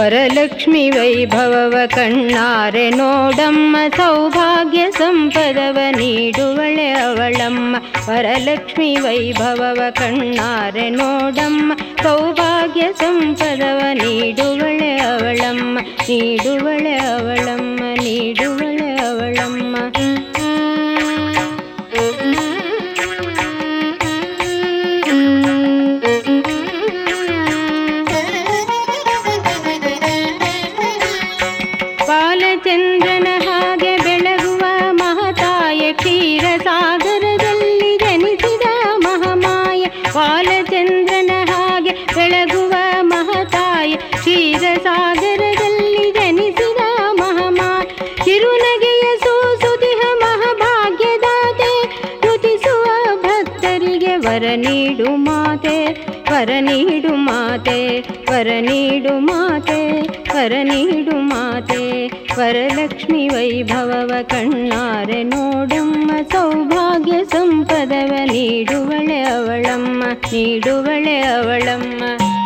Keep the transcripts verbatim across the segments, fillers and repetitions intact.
ವರಲಕ್ಷ್ಮಿ ವೈಭವವ ಕಣ್ಣಾರೆ ನೋಡಮ್ಮ, ಸೌಭಾಗ್ಯ ಸಂಪದವ ನೀಡುವಳೆ ಅವಳಮ್ಮ. ವರಲಕ್ಷ್ಮಿ ವೈಭವವ ಕಣ್ಣಾರೆ ನೋಡಮ್ಮ, ಸೌಭಾಗ್ಯ ಸಂಪದವ ನೀಡುವಳೆ ಅವಳಮ್ಮ, ನೀಡುವಳೆ ಅವಳಮ್ಮ, ನೀಡುವಳೆ ಅವಳಮ್ಮ. ಬಾಲಚಂದ್ರನ ಹಾಗೆ ಬೆಳಗುವ ಮಹತಾಯ, ಕ್ಷೀರ ಸಾಗರದಲ್ಲಿ ಜನಿಸಿದ ಮಹಾಮಾಯ. ಬಾಲಚಂದ್ರನ ಹಾಗೆ ಬೆಳಗುವ ಮಹತಾಯ, ಕ್ಷೀರ ಸಾಗರದಲ್ಲಿ ಜನಿಸಿದ ಮಹಾಮಾಯ. ಕಿರುನಗೆಯ ಸೂಸುತಿಹ ಮಹಾಭಾಗ್ಯದಾತೆ, ನುತಿಸುವ ಭಕ್ತರಿಗೆ ವರ ನೀಡು ಮಾತೆ, ವರ ನೀಡು ಮಾತೆ, ವರ ನೀಡು ಮಾತೆ, ವರ ನೀಡು ಮಾತೆ. ವರಲಕ್ಷ್ಮಿ ವೈಭವವ ಕಣ್ಣಾರೆ ನೋಡಮ್ಮ, ಸೌಭಾಗ್ಯ ಸಂಪದವ ನೀಡುವಳೆ ಅವಳಮ್ಮ, ನೀಡುವಳೆ ಅವಳಮ್ಮ.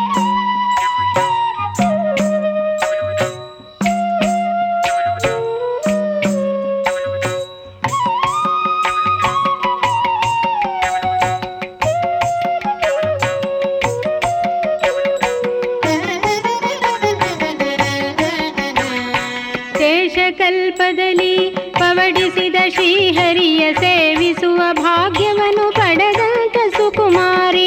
ದೇಶಕಲ್ಪದಲ್ಲಿ ಪವಡಿಸಿದ ಶ್ರೀಹರಿಯ ಸೇವಿಸುವ ಭಾಗ್ಯವನ್ನು ಪಡೆದಂತ ಸುಕುಮಾರಿ.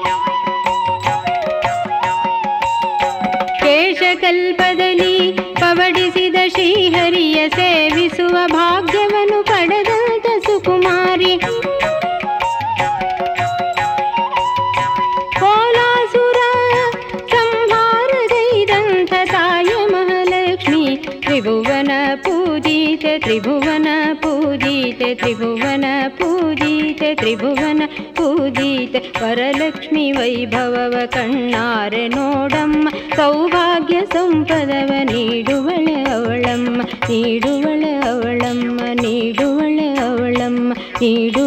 ದೇಶಕಲ್ಪದಲ್ಲಿ ಪವಡಿಸಿದ ಶ್ರೀಹರಿಯ ಸೇವಿಸುವ ಭಾಗ್ಯವನ್ನು ಪಡೆದಂತ ಸುಕುಮಾರಿ. ಕೋಲಾಸುರ ಸಂಹಾರಗೈದಂಥ ತಾಯ ಮಹಾಲಕ್ಷ್ಮಿ, ತ್ರಿಭುವನ ಪೂಜಿತೆ, ತ್ರಿಭುವನ ಪೂಜಿತೆ, ತ್ರಿಭುವನ ಪೂಜಿತೆ, ತ್ರಿಭುವನ ಪೂಜಿತೆ. ವರಲಕ್ಷ್ಮಿ ವೈಭವವ ಕಣ್ಣಾರೆ ನೋಡಮ್ಮ, ಸೌಭಾಗ್ಯ ಸಂಪದವ ನೀಡುವಳೆ ಅವಳಮ್ಮ, ನೀಡುವಳೆ ಅವಳಮ್ಮ, ನೀಡುವಳೆ ಅವಳಮ್ಮ, ನೀಡು